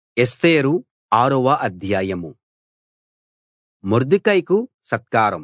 ఎస్తేరు 6వ అధ్యాయం. మొర్దెకైకు సత్కారం.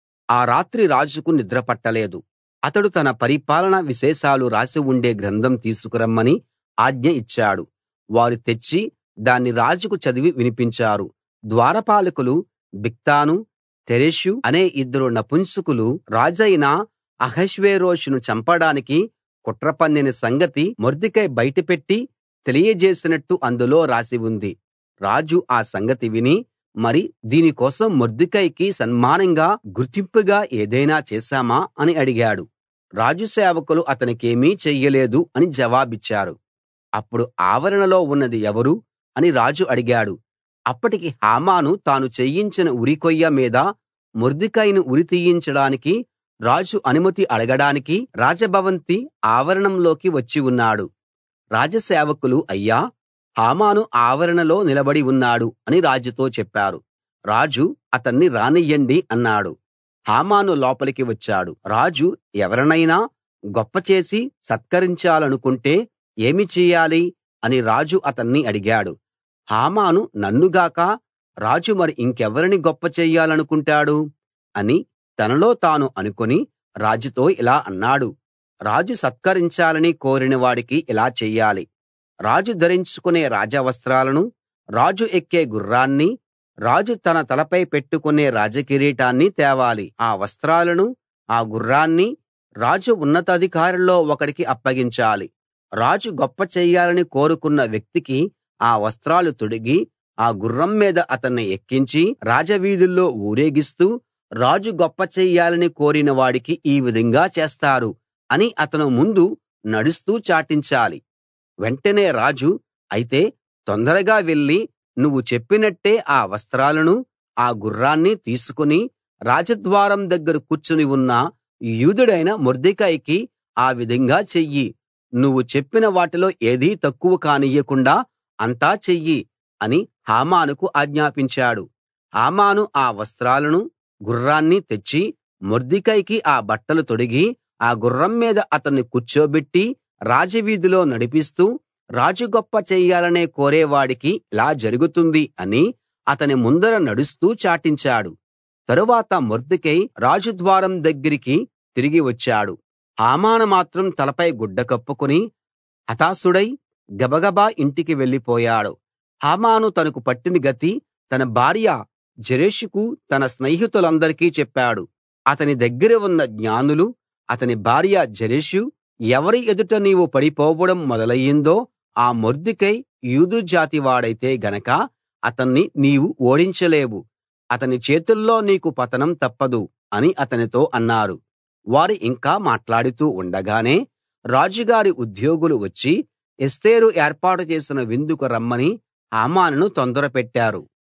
ఆ రాత్రి రాజుకు నిద్ర పట్టలేదు. అతడు తన పరిపాలన విశేషాలు రాసి ఉండే గ్రంథం తీసుకురమ్మని ఆజ్ఞ ఇచ్చాడు. వారు తెచ్చి దాన్ని రాజుకు చదివి వినిపించారు. ద్వారపాలకులు బిక్తాను, తెరెషు అనే ఇద్దరు నపుంసకులు రాజైన అహష్వేరోషును చంపడానికి కుట్ర పన్నిన సంగతి మొర్దెకై బయటపెట్టి తెలియజేసినట్టు అందులో రాసి ఉంది. రాజు ఆ సంగతి విని, మరి దీని కోసం మొర్దెకైకి సన్మానంగా గుర్తింపుగా ఏదైనా చేశామా అని అడిగాడు. రాజు సేవకులు అతనికేమీ చెయ్యలేదు అని జవాబిచ్చారు. అప్పుడు ఆవరణలో ఉన్నది ఎవరు అని రాజు అడిగాడు. అప్పటికి హామాను తాను చేయించిన ఉరికొయ్య మీద మొర్దెకైని ఉరి తీయించడానికి రాజు అనుమతి అడగడానికి రాజభవంతి ఆవరణంలోకి వచ్చి ఉన్నాడు. రాజసేవకులు, అయ్యా, హామాను ఆవరణలో నిలబడి ఉన్నాడు అని రాజుతో చెప్పారు. రాజు, అతన్ని రానియ్యండి అన్నాడు. హామాను లోపలికి వచ్చాడు. రాజు ఎవరినైనా గొప్ప చేసి సత్కరించాలనుకుంటే ఏమి చెయ్యాలి అని రాజు అతన్ని అడిగాడు. హామాను, నన్ను గాక రాజు మరి ఇంకెవరిని గొప్ప చెయ్యాలనుకుంటాడు అని తనలో తాను అనుకుని రాజుతో ఇలా అన్నాడు. రాజు సత్కరించాలని కోరిన వాడికి ఇలా చెయ్యాలి. రాజు ధరించుకునే రాజవస్త్రాలను, రాజు ఎక్కే గుర్రాన్ని, రాజు తన తలపై పెట్టుకునే రాజకిరీటాన్ని తేవాలి. ఆ వస్త్రాలను, ఆ గుర్రాన్ని రాజు ఉన్నతాధికారుల్లో ఒకడికి అప్పగించాలి. రాజు గొప్ప చెయ్యాలని కోరుకున్న వ్యక్తికి ఆ వస్త్రాలు తొడిగి ఆ గుర్రం మీద అతన్ని ఎక్కించి రాజవీధుల్లో ఊరేగిస్తూ, రాజు గొప్ప చెయ్యాలని కోరిన వాడికి ఈ విధంగా చేస్తారు అని అతని ముందు నడుస్తూ చాటించాలి. వెంటనే రాజు, అయితే తొందరగా వెళ్లి నువ్వు చెప్పినట్టే ఆ వస్త్రాలనూ ఆ గుర్రాన్నీ తీసుకుని రాజద్వారం దగ్గర కూర్చుని ఉన్న యూదుడైన మొర్దెకైకి ఆ విధంగా చెయ్యి. నువ్వు చెప్పిన వాటిలో ఏదీ తక్కువ కానియ్యకుండా అంతా చెయ్యి అని హామానుకు ఆజ్ఞాపించాడు. హామాను ఆ వస్త్రాలనూ గుర్రాన్నీ తెచ్చి మొర్దెకైకి ఆ బట్టలు తొడిగి ఆ గుర్రం మీద అతన్ని కూర్చోబెట్టి రాజవీధిలో నడిపిస్తూ, రాజు గొప్ప చెయ్యాలనే కోరేవాడికి ఇలా జరుగుతుంది అని అతని ముందర నడుస్తూ చాటించాడు. తరువాత మొర్దెకై రాజద్వారం దగ్గరికి తిరిగి వచ్చాడు. హామాను మాత్రం తలపై గుడ్డ కప్పుకుని హతాశుడై గబగబా ఇంటికి వెళ్ళిపోయాడు. హామాను తనకు పట్టిన గతి తన భార్య జెరెషుకు తన స్నేహితులందరికీ చెప్పాడు. అతని దగ్గర ఉన్న జ్ఞానులు, అతని భార్య జెరెషు, ఎవరి ఎదుట నీవు పడిపోవడం మొదలయ్యిందో ఆ మొర్దెకై యూదు జాతి వాడైతే గనక అతన్ని నీవు ఓడించలేవు. అతని చేతుల్లో నీకు పతనం తప్పదు అని అతనితో అన్నారు. వారు ఇంకా మాట్లాడుతూ ఉండగానే రాజుగారి ఉద్యోగులు వచ్చి ఎస్తేరు ఏర్పాటు చేసిన విందుకు రమ్మని హామానును తొందరపెట్టారు.